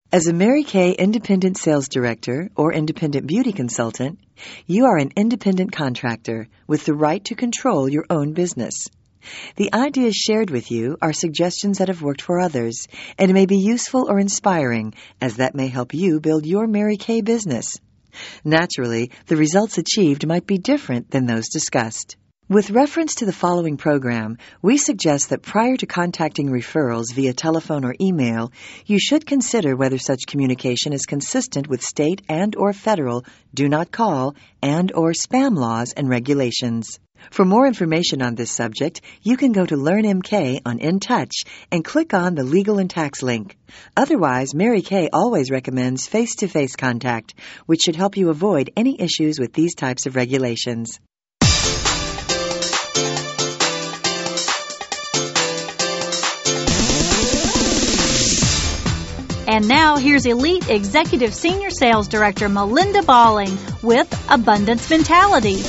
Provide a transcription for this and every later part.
As a Mary Kay Independent Sales Director or Independent Beauty Consultant, you are an independent contractor with the right to control your own business. The ideas shared with you are suggestions that have worked for others and may be useful or inspiring, as that may help you build your Mary Kay business. Naturally, the results achieved might be different than those discussed. With reference to the following program, we suggest that prior to contacting referrals via telephone or email, you should consider whether such communication is consistent with state and/or federal do not call and/or spam laws and regulations. For more information on this subject, you can go to LearnMK on InTouch and click on the Legal and Tax link. Otherwise, Mary Kay always recommends face-to-face contact, which should help you avoid any issues with these types of regulations. And now, here's Elite Executive Senior Sales Director Melinda Balling with Abundance Mentality.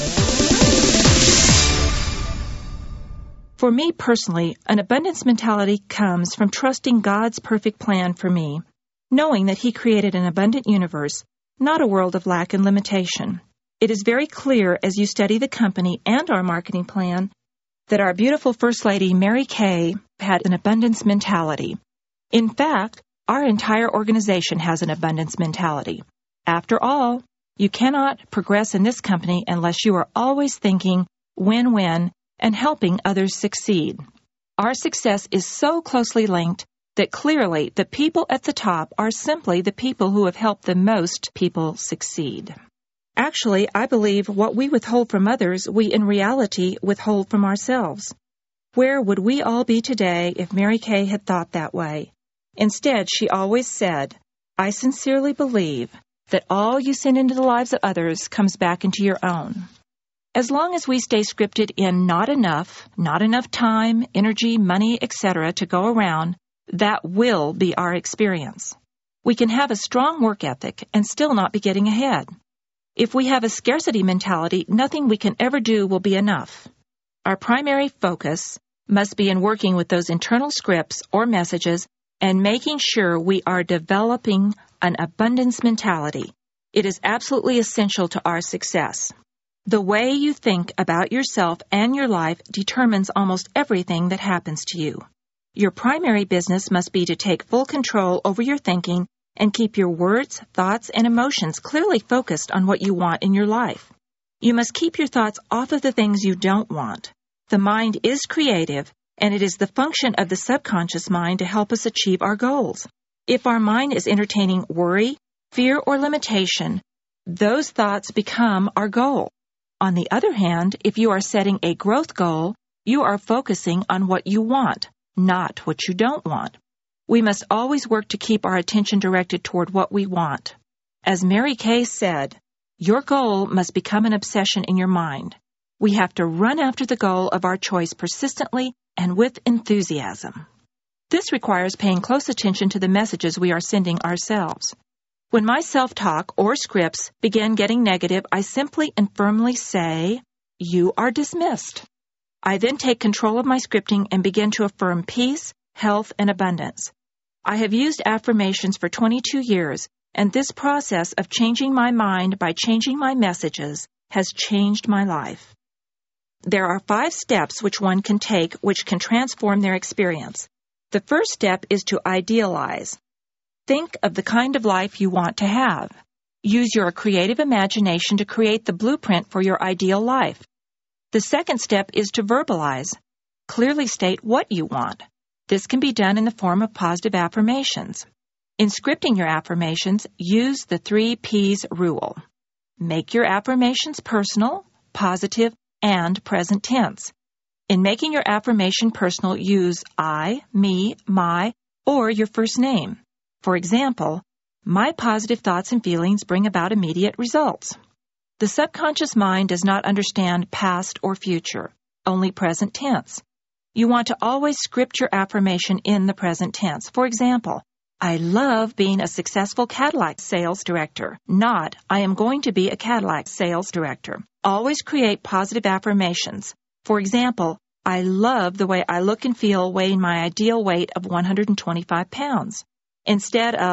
For me personally, an abundance mentality comes from trusting God's perfect plan for me, knowing that He created an abundant universe, not a world of lack and limitation. It is very clear as you study the company and our marketing plan that our beautiful First Lady, Mary Kay, had an abundance mentality. In fact, our entire organization has an abundance mentality. After all, you cannot progress in this company unless you are always thinking win-win and helping others succeed. Our success is so closely linked that clearly the people at the top are simply the people who have helped the most people succeed. Actually, I believe what we withhold from others, we in reality withhold from ourselves. Where would we all be today if Mary Kay had thought that way? Instead, she always said, I sincerely believe that all you send into the lives of others comes back into your own. As long as we stay scripted in not enough time, energy, money, etc. to go around, that will be our experience. We can have a strong work ethic and still not be getting ahead. If we have a scarcity mentality, nothing we can ever do will be enough. Our primary focus must be in working with those internal scripts or messages and making sure we are developing an abundance mentality. It is absolutely essential to our success. The way you think about yourself and your life determines almost everything that happens to you. Your primary business must be to take full control over your thinking and keep your words, thoughts, and emotions clearly focused on what you want in your life. You must keep your thoughts off of the things you don't want. The mind is creative, and it is the function of the subconscious mind to help us achieve our goals. If our mind is entertaining worry, fear, or limitation, those thoughts become our goal. On the other hand, if you are setting a growth goal, you are focusing on what you want, not what you don't want. We must always work to keep our attention directed toward what we want. As Mary Kay said, your goal must become an obsession in your mind. We have to run after the goal of our choice persistently and with enthusiasm. This requires paying close attention to the messages we are sending ourselves. When my self-talk or scripts begin getting negative, I simply and firmly say, you are dismissed. I then take control of my scripting and begin to affirm peace, health, and abundance. I have used affirmations for 22 years, and this process of changing my mind by changing my messages has changed my life. There are 5 steps which one can take which can transform their experience. The first step is to idealize. Think of the kind of life you want to have. Use your creative imagination to create the blueprint for your ideal life. The second step is to verbalize. Clearly state what you want. This can be done in the form of positive affirmations. In scripting your affirmations, use the 3 P's rule. Make your affirmations personal, positive, and present tense. In making your affirmation personal, use I, me, my, or your first name. For example, my positive thoughts and feelings bring about immediate results. The subconscious mind does not understand past or future, only present tense. You want to always script your affirmation in the present tense. For example, I love being a successful Cadillac sales director, not I am going to be a Cadillac sales director. Always create positive affirmations. For example, I love the way I look and feel weighing my ideal weight of 125 pounds. Instead of,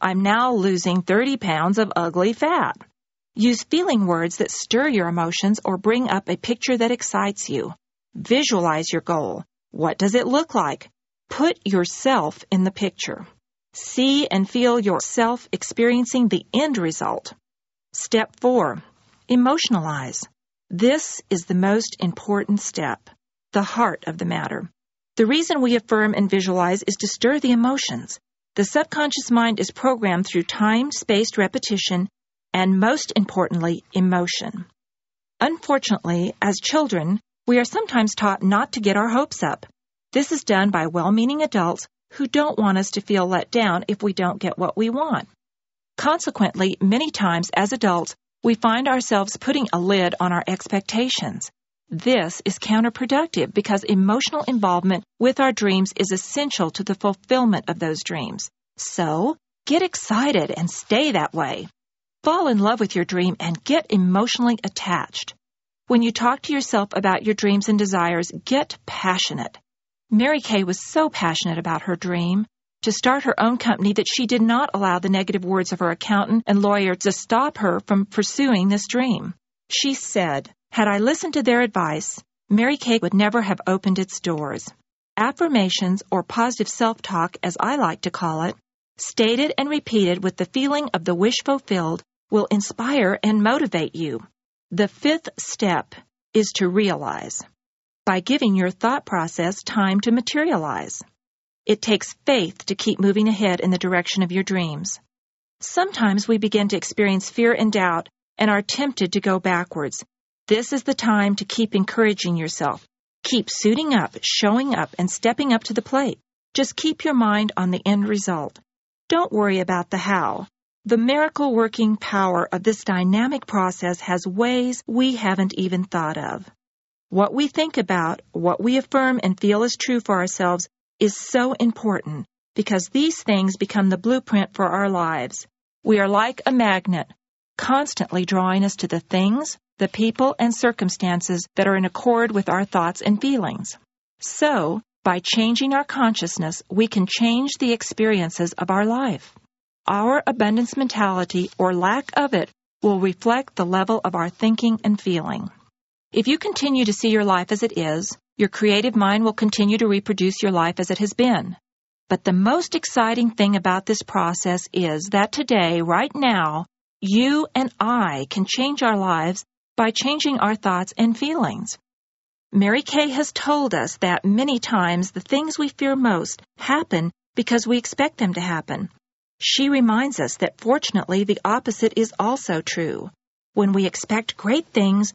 I'm now losing 30 pounds of ugly fat. Use feeling words that stir your emotions or bring up a picture that excites you. Visualize your goal. What does it look like? Put yourself in the picture. See and feel yourself experiencing the end result. Step 4. Emotionalize. This is the most important step, the heart of the matter. The reason we affirm and visualize is to stir the emotions. The subconscious mind is programmed through time-spaced repetition and, most importantly, emotion. Unfortunately, as children, we are sometimes taught not to get our hopes up. This is done by well-meaning adults who don't want us to feel let down if we don't get what we want. Consequently, many times as adults, we find ourselves putting a lid on our expectations. This is counterproductive because emotional involvement with our dreams is essential to the fulfillment of those dreams. So, get excited and stay that way. Fall in love with your dream and get emotionally attached. When you talk to yourself about your dreams and desires, get passionate. Mary Kay was so passionate about her dream to start her own company that she did not allow the negative words of her accountant and lawyer to stop her from pursuing this dream. She said, "Had I listened to their advice, Mary Kay would never have opened its doors." Affirmations, or positive self-talk, as I like to call it, stated and repeated with the feeling of the wish fulfilled, will inspire and motivate you. The 5th step is to realize, by giving your thought process time to materialize. It takes faith to keep moving ahead in the direction of your dreams. Sometimes we begin to experience fear and doubt and are tempted to go backwards. This is the time to keep encouraging yourself. Keep suiting up, showing up, and stepping up to the plate. Just keep your mind on the end result. Don't worry about the how. The miracle-working power of this dynamic process has ways we haven't even thought of. What we think about, what we affirm and feel is true for ourselves is so important because these things become the blueprint for our lives. We are like a magnet, constantly drawing us to the things, the people, and circumstances that are in accord with our thoughts and feelings. So, by changing our consciousness, we can change the experiences of our life. Our abundance mentality, or lack of it, will reflect the level of our thinking and feeling. If you continue to see your life as it is, your creative mind will continue to reproduce your life as it has been. But the most exciting thing about this process is that today, right now, you and I can change our lives by changing our thoughts and feelings. Mary Kay has told us that many times the things we fear most happen because we expect them to happen. She reminds us that fortunately the opposite is also true. When we expect great things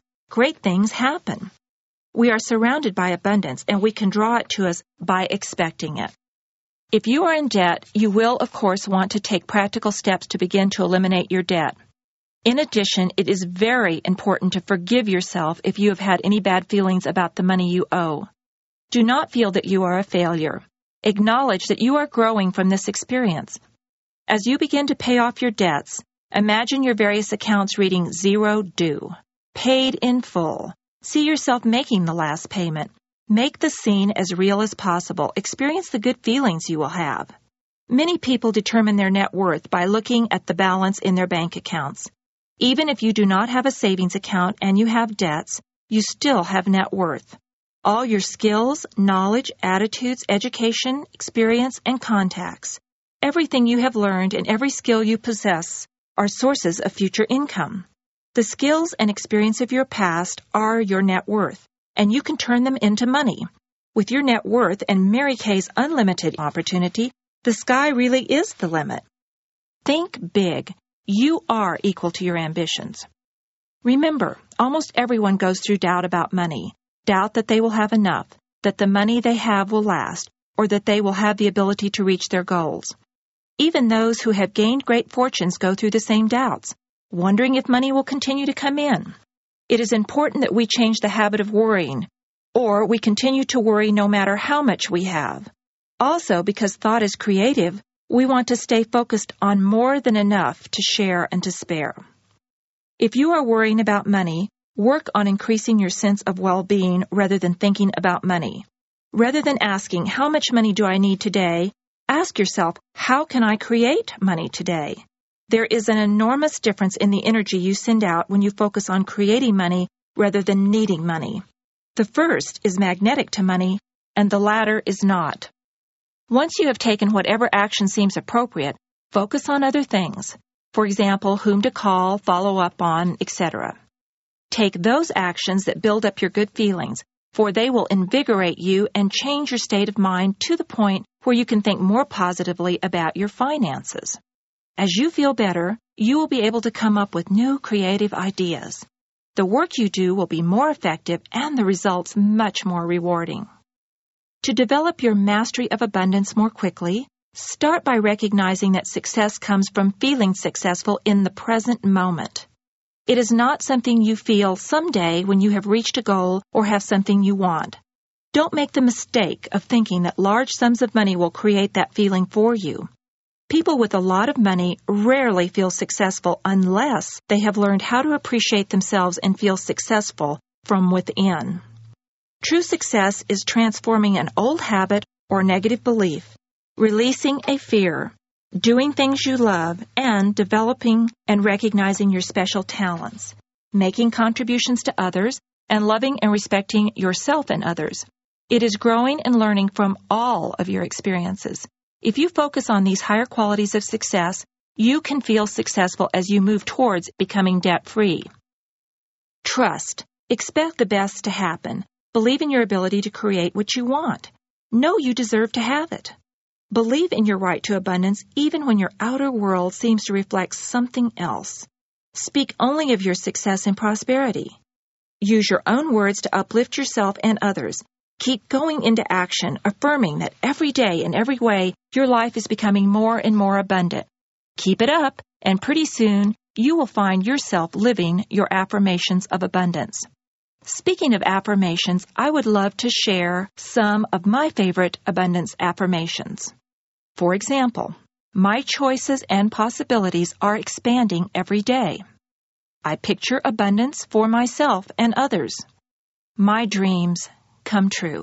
happen. We are surrounded by abundance and we can draw it to us by expecting it. If you are in debt, you will, of course, want to take practical steps to begin to eliminate your debt. In addition, it is very important to forgive yourself if you have had any bad feelings about the money you owe. Do not feel that you are a failure. Acknowledge that you are growing from this experience. As you begin to pay off your debts, imagine your various accounts reading 0 due, paid in full. See yourself making the last payment. Make the scene as real as possible. Experience the good feelings you will have. Many people determine their net worth by looking at the balance in their bank accounts. Even if you do not have a savings account and you have debts, you still have net worth. All your skills, knowledge, attitudes, education, experience, and contacts, everything you have learned and every skill you possess are sources of future income. The skills and experience of your past are your net worth, and you can turn them into money. With your net worth and Mary Kay's unlimited opportunity, the sky really is the limit. Think big. You are equal to your ambitions. Remember, almost everyone goes through doubt about money. Doubt that they will have enough, that the money they have will last, or that they will have the ability to reach their goals. Even those who have gained great fortunes go through the same doubts, wondering if money will continue to come in. It is important that we change the habit of worrying, or we continue to worry no matter how much we have. Also, because thought is creative, we want to stay focused on more than enough to share and to spare. If you are worrying about money, work on increasing your sense of well-being rather than thinking about money. Rather than asking, how much money do I need today? Ask yourself, how can I create money today? There is an enormous difference in the energy you send out when you focus on creating money rather than needing money. The first is magnetic to money, and the latter is not. Once you have taken whatever action seems appropriate, focus on other things. For example, whom to call, follow up on, etc. Take those actions that build up your good feelings, for they will invigorate you and change your state of mind to the point where you can think more positively about your finances. As you feel better, you will be able to come up with new creative ideas. The work you do will be more effective and the results much more rewarding. To develop your mastery of abundance more quickly, start by recognizing that success comes from feeling successful in the present moment. It is not something you feel someday when you have reached a goal or have something you want. Don't make the mistake of thinking that large sums of money will create that feeling for you. People with a lot of money rarely feel successful unless they have learned how to appreciate themselves and feel successful from within. True success is transforming an old habit or negative belief, releasing a fear, doing things you love, and developing and recognizing your special talents, making contributions to others, and loving and respecting yourself and others. It is growing and learning from all of your experiences. If you focus on these higher qualities of success, you can feel successful as you move towards becoming debt-free. Trust. Expect the best to happen. Believe in your ability to create what you want. Know you deserve to have it. Believe in your right to abundance even when your outer world seems to reflect something else. Speak only of your success and prosperity. Use your own words to uplift yourself and others. Keep going into action, affirming that every day in every way your life is becoming more and more abundant. Keep it up, and pretty soon you will find yourself living your affirmations of abundance. Speaking of affirmations, I would love to share some of my favorite abundance affirmations. For example, my choices and possibilities are expanding every day. I picture abundance for myself and others. My dreams come true.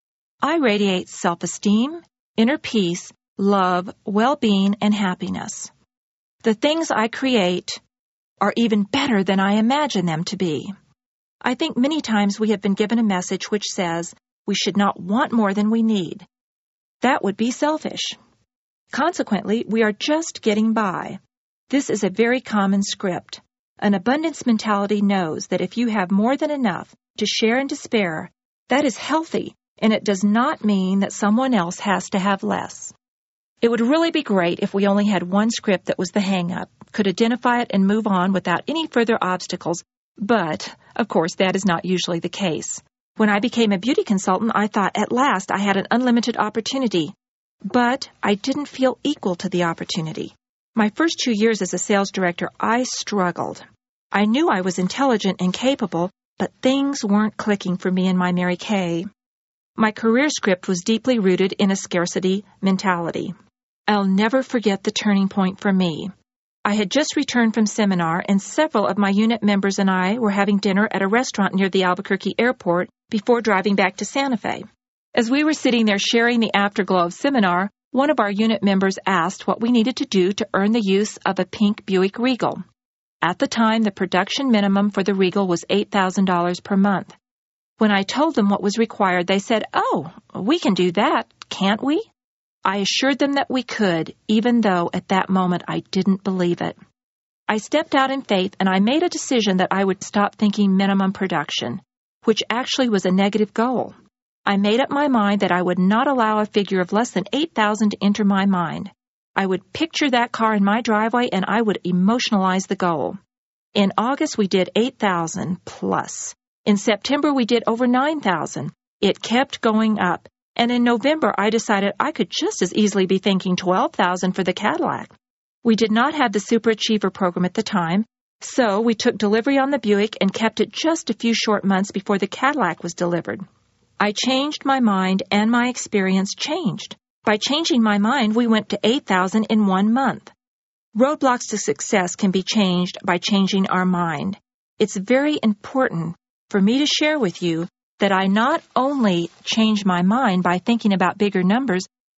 I radiate self-esteem, inner peace, love, well-being, and happiness. The things I create are even better than I imagine them to be. I think many times we have been given a message which says we should not want more than we need. That would be selfish. Consequently, we are just getting by. This is a very common script. An abundance mentality knows that if you have more than enough to share and to spare, that is healthy, and it does not mean that someone else has to have less. It would really be great if we only had one script that was the hang-up, could identify it and move on without any further obstacles, but, of course, that is not usually the case. When I became a beauty consultant, I thought at last I had an unlimited opportunity, but I didn't feel equal to the opportunity. My first 2 years as a sales director, I struggled. I knew I was intelligent and capable, but things weren't clicking for me and my Mary Kay. My career script was deeply rooted in a scarcity mentality. I'll never forget the turning point for me. I had just returned from seminar, and several of my unit members and I were having dinner at a restaurant near the Albuquerque airport before driving back to Santa Fe. As we were sitting there sharing the afterglow of seminar, one of our unit members asked what we needed to do to earn the use of a pink Buick Regal. At the time, the production minimum for the Regal was $8,000 per month. When I told them what was required, they said, "Oh, we can do that, can't we?" I assured them that we could, even though at that moment I didn't believe it. I stepped out in faith, and I made a decision that I would stop thinking minimum production, which actually was a negative goal. I made up my mind that I would not allow a figure of less than $8,000 to enter my mind. I would picture that car in my driveway, and I would emotionalize the goal. In August, we did $8,000 plus. In September, we did over $9,000. It kept going up. And in November, I decided I could just as easily be thinking $12,000 for the Cadillac. We did not have the Super Achiever program at the time, so we took delivery on the Buick and kept it just a few short months before the Cadillac was delivered. I changed my mind, and my experience changed. By changing my mind, we went to $8,000 in 1 month. Roadblocks to success can be changed by changing our mind. It's very important for me to share with you that I not only changed my mind by thinking about bigger numbers,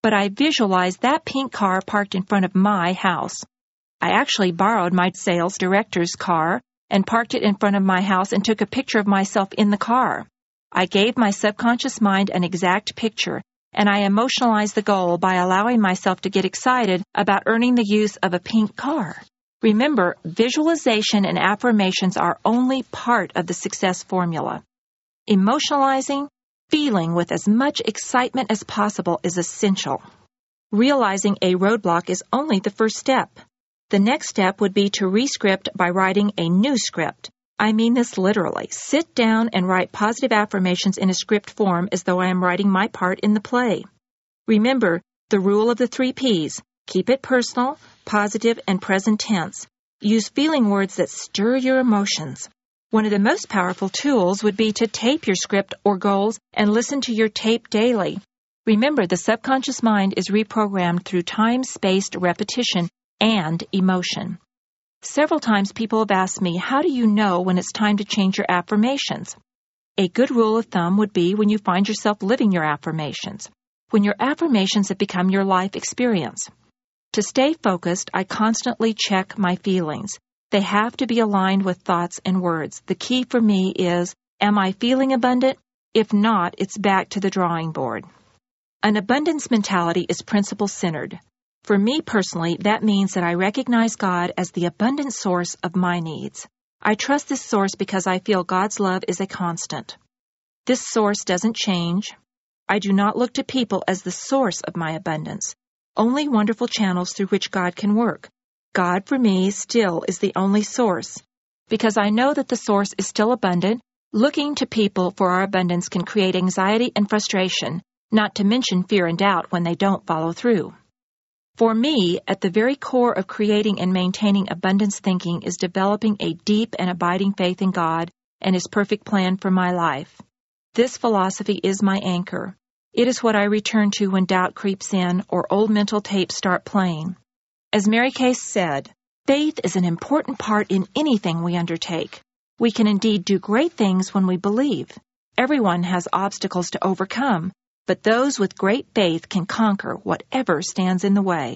but I visualized that pink car parked in front of my house. I actually borrowed my sales director's car and parked it in front of my house and took a picture of myself in the car. I gave my subconscious mind an exact picture, and I emotionalized the goal by allowing myself to get excited about earning the use of a pink car. Remember, visualization and affirmations are only part of the success formula. Emotionalizing, feeling with as much excitement as possible is essential. Realizing a roadblock is only the first step. The next step would be to re-script by writing a new script. I mean this literally. Sit down and write positive affirmations in a script form as though I am writing my part in the play. Remember the rule of the 3 Ps. Keep it personal, positive, and present tense. Use feeling words that stir your emotions. One of the most powerful tools would be to tape your script or goals and listen to your tape daily. Remember, the subconscious mind is reprogrammed through time-spaced repetition and emotion. Several times people have asked me, how do you know when it's time to change your affirmations? A good rule of thumb would be when you find yourself living your affirmations, when your affirmations have become your life experience. To stay focused, I constantly check my feelings. They have to be aligned with thoughts and words. The key for me is, am I feeling abundant? If not, it's back to the drawing board. An abundance mentality is principle-centered. For me personally, that means that I recognize God as the abundant source of my needs. I trust this source because I feel God's love is a constant. This source doesn't change. I do not look to people as the source of my abundance, only wonderful channels through which God can work. God, for me, still is the only source. Because I know that the source is still abundant, looking to people for our abundance can create anxiety and frustration, not to mention fear and doubt when they don't follow through. For me, at the very core of creating and maintaining abundance thinking is developing a deep and abiding faith in God and His perfect plan for my life. This philosophy is my anchor. It is what I return to when doubt creeps in or old mental tapes start playing. As Mary Case said, faith is an important part in anything we undertake. We can indeed do great things when we believe. Everyone has obstacles to overcome, but those with great faith can conquer whatever stands in the way.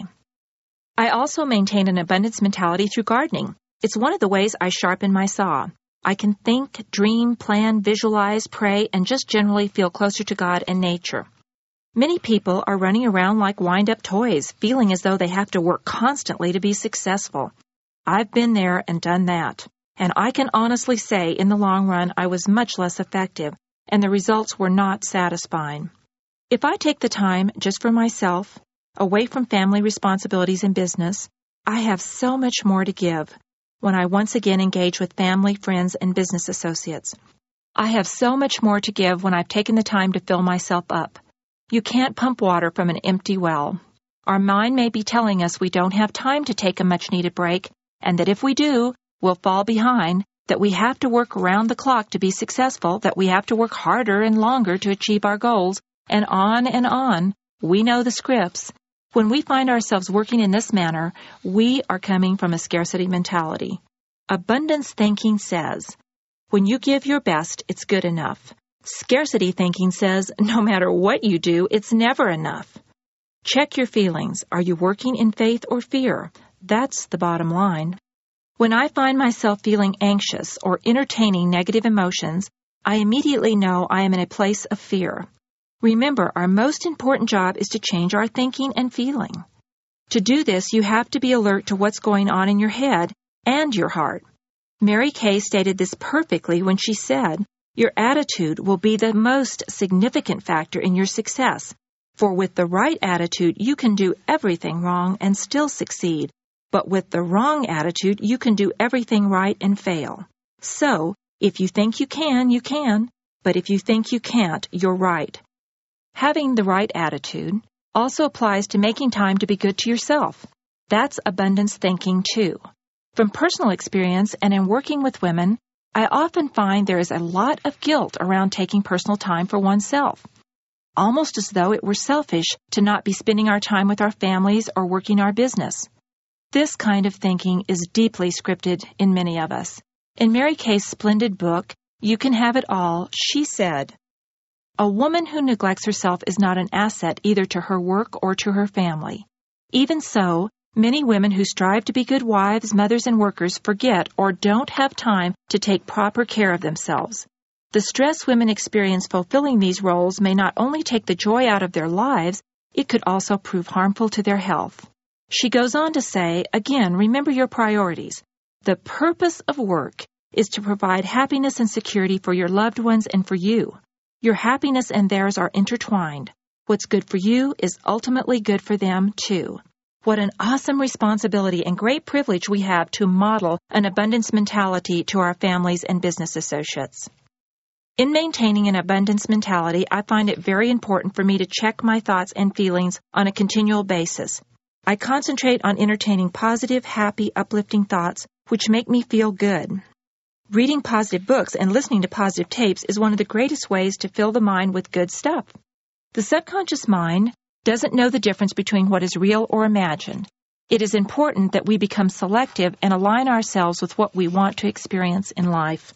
I also maintain an abundance mentality through gardening. It's one of the ways I sharpen my saw. I can think, dream, plan, visualize, pray, and just generally feel closer to God and nature. Many people are running around like wind-up toys, feeling as though they have to work constantly to be successful. I've been there and done that, and I can honestly say in the long run I was much less effective, and the results were not satisfying. If I take the time just for myself, away from family responsibilities and business, I have so much more to give when I once again engage with family, friends, and business associates. I have so much more to give when I've taken the time to fill myself up. You can't pump water from an empty well. Our mind may be telling us we don't have time to take a much-needed break, and that if we do, we'll fall behind, that we have to work around the clock to be successful, that we have to work harder and longer to achieve our goals, and on and on. We know the scripts. When we find ourselves working in this manner, we are coming from a scarcity mentality. Abundance thinking says, when you give your best, it's good enough. Scarcity thinking says, no matter what you do, it's never enough. Check your feelings. Are you working in faith or fear? That's the bottom line. When I find myself feeling anxious or entertaining negative emotions, I immediately know I am in a place of fear. Remember, our most important job is to change our thinking and feeling. To do this, you have to be alert to what's going on in your head and your heart. Mary Kay stated this perfectly when she said, your attitude will be the most significant factor in your success, for with the right attitude, you can do everything wrong and still succeed, but with the wrong attitude, you can do everything right and fail. So, if you think you can, but if you think you can't, you're right. Having the right attitude also applies to making time to be good to yourself. That's abundance thinking too. From personal experience and in working with women, I often find there is a lot of guilt around taking personal time for oneself, almost as though it were selfish to not be spending our time with our families or working our business. This kind of thinking is deeply scripted in many of us. In Mary Kay's splendid book, You Can Have It All, she said, A woman who neglects herself is not an asset either to her work or to her family. Even so, many women who strive to be good wives, mothers, and workers forget or don't have time to take proper care of themselves. The stress women experience fulfilling these roles may not only take the joy out of their lives, it could also prove harmful to their health. She goes on to say, again, remember your priorities. The purpose of work is to provide happiness and security for your loved ones and for you. Your happiness and theirs are intertwined. What's good for you is ultimately good for them, too. What an awesome responsibility and great privilege we have to model an abundance mentality to our families and business associates. In maintaining an abundance mentality, I find it very important for me to check my thoughts and feelings on a continual basis. I concentrate on entertaining positive, happy, uplifting thoughts, which make me feel good. Reading positive books and listening to positive tapes is one of the greatest ways to fill the mind with good stuff. The subconscious mind doesn't know the difference between what is real or imagined. It is important that we become selective and align ourselves with what we want to experience in life.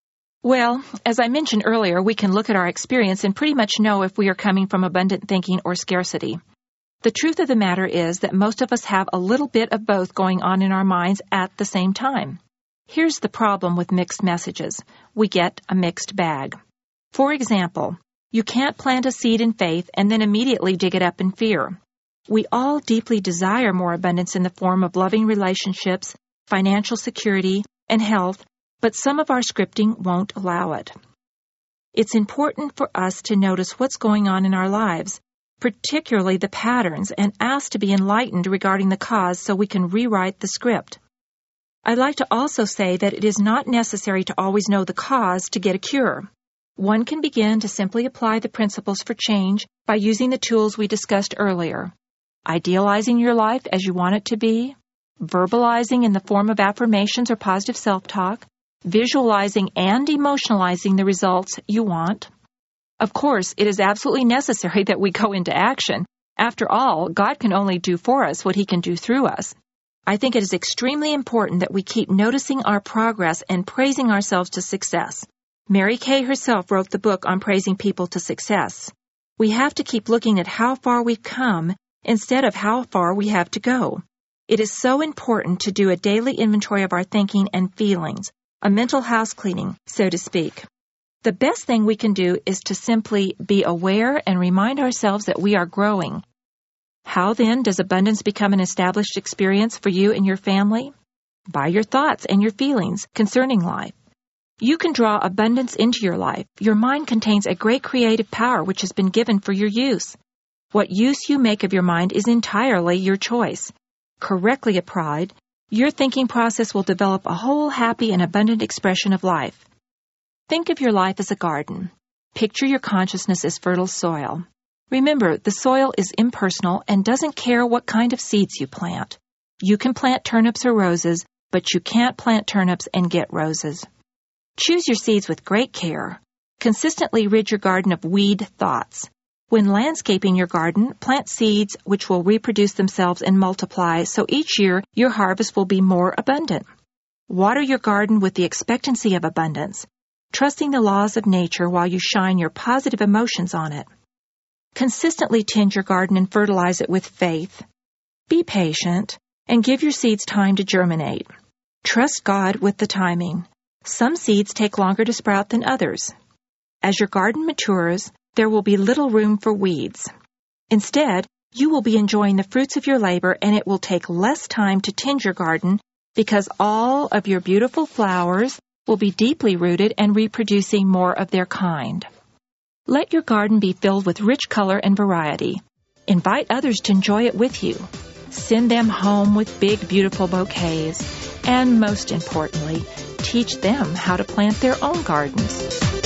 Well, as I mentioned earlier, we can look at our experience and pretty much know if we are coming from abundant thinking or scarcity. The truth of the matter is that most of us have a little bit of both going on in our minds at the same time. Here's the problem with mixed messages. We get a mixed bag. For example, you can't plant a seed in faith and then immediately dig it up in fear. We all deeply desire more abundance in the form of loving relationships, financial security, and health, but some of our scripting won't allow it. It's important for us to notice what's going on in our lives, particularly the patterns, and ask to be enlightened regarding the cause so we can rewrite the script. I'd like to also say that it is not necessary to always know the cause to get a cure. One can begin to simply apply the principles for change by using the tools we discussed earlier. Idealizing your life as you want it to be, verbalizing in the form of affirmations or positive self-talk, visualizing and emotionalizing the results you want. Of course, it is absolutely necessary that we go into action. After all, God can only do for us what He can do through us. I think it is extremely important that we keep noticing our progress and praising ourselves to success. Mary Kay herself wrote the book on praising people to success. We have to keep looking at how far we've come instead of how far we have to go. It is so important to do a daily inventory of our thinking and feelings, a mental house cleaning, so to speak. The best thing we can do is to simply be aware and remind ourselves that we are growing. How then does abundance become an established experience for you and your family? By your thoughts and your feelings concerning life. You can draw abundance into your life. Your mind contains a great creative power which has been given for your use. What use you make of your mind is entirely your choice. Correctly applied, your thinking process will develop a whole happy and abundant expression of life. Think of your life as a garden. Picture your consciousness as fertile soil. Remember, the soil is impersonal and doesn't care what kind of seeds you plant. You can plant turnips or roses, but you can't plant turnips and get roses. Choose your seeds with great care. Consistently rid your garden of weed thoughts. When landscaping your garden, plant seeds which will reproduce themselves and multiply, so each year your harvest will be more abundant. Water your garden with the expectancy of abundance, trusting the laws of nature while you shine your positive emotions on it. Consistently tend your garden and fertilize it with faith. Be patient and give your seeds time to germinate. Trust God with the timing. Some seeds take longer to sprout than others. As your garden matures, there will be little room for weeds. Instead, you will be enjoying the fruits of your labor, and it will take less time to tend your garden because all of your beautiful flowers will be deeply rooted and reproducing more of their kind. Let your garden be filled with rich color and variety. Invite others to enjoy it with you. Send them home with big, beautiful bouquets. And most importantly, teach them how to plant their own gardens.